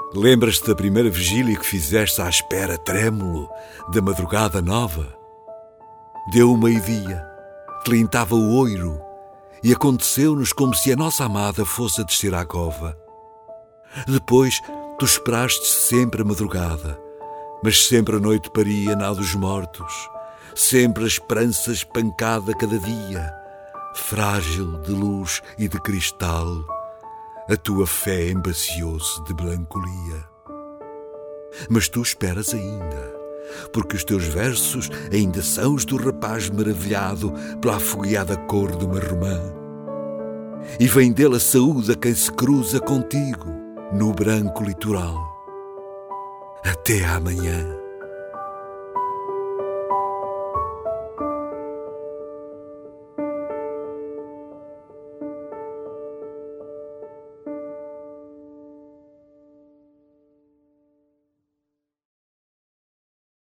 Lembras-te da primeira vigília que fizeste à espera, trêmulo, da madrugada nova? Deu o meio-dia, tilintava o oiro, e aconteceu-nos como se a nossa amada fosse a descer à cova. Depois, tu esperaste sempre a madrugada, mas sempre a noite paria na dos mortos, sempre a esperança espancada cada dia, frágil de luz e de cristal, a tua fé embaciou-se de melancolia. Mas tu esperas ainda, porque os teus versos ainda são os do rapaz maravilhado pela afogueada cor de uma romã. E vem dele a saúde a quem se cruza contigo no branco litoral. Até amanhã.